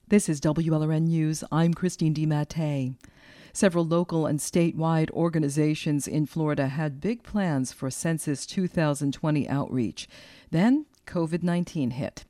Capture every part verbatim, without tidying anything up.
This is W L R N News. I'm Christine DiMattei. Several local and statewide organizations in Florida had big plans for Census two thousand twenty outreach. Then COVID nineteen hit.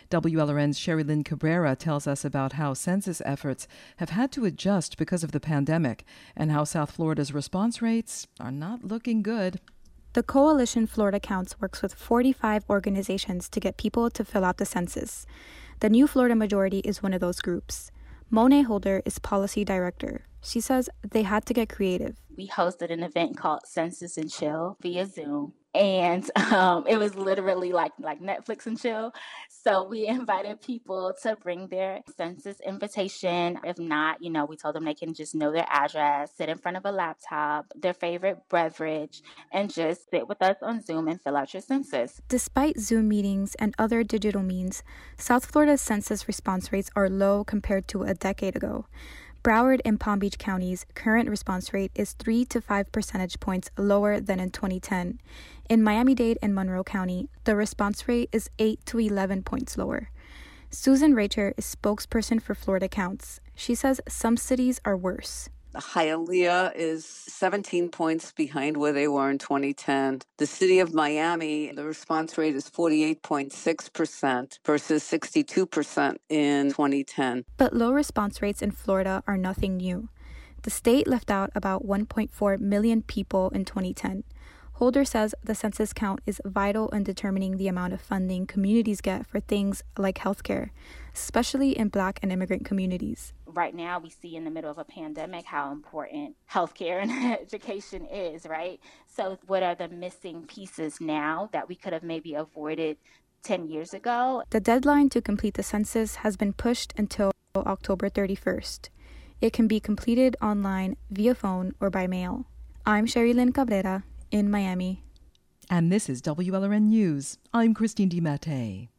W L R N's Sherry Lynn Cabrera tells us about how census efforts have had to adjust because of the pandemic and how South Florida's response rates are not looking good. The Coalition Florida Counts works with forty-five organizations to get people to fill out the census. The New Florida Majority is one of those groups. Monet Holder is policy director. She says they had to get creative. We hosted an event called Census and Chill via Zoom. And um, it was literally like, like Netflix and chill. So we invited people to bring their census invitation. If not, you know, we told them they can just know their address, sit in front of a laptop, their favorite beverage, and just sit with us on Zoom and fill out your census. Despite Zoom meetings and other digital means, South Florida's census response rates are low compared to a decade ago. Broward and Palm Beach County's current response rate is three to five percentage points lower than in twenty ten. In Miami-Dade and Monroe County, the response rate is eight to eleven points lower. Susan Racher is spokesperson for Florida Counts. She says some cities are worse. Hialeah is seventeen points behind where they were in twenty ten. The city of Miami, the response rate is forty-eight point six percent versus sixty-two percent in twenty ten. But low response rates in Florida are nothing new. The state left out about one point four million people in twenty ten. Holder says the census count is vital in determining the amount of funding communities get for things like healthcare, especially in Black and immigrant communities. Right now, we see in the middle of a pandemic how important healthcare and education is, right? So what are the missing pieces now that we could have maybe avoided ten years ago? The deadline to complete the census has been pushed until October thirty-first. It can be completed online, via phone, or by mail. I'm Sherry Lynn Cabrera in Miami. And this is W L R N News. I'm Christine DiMattei.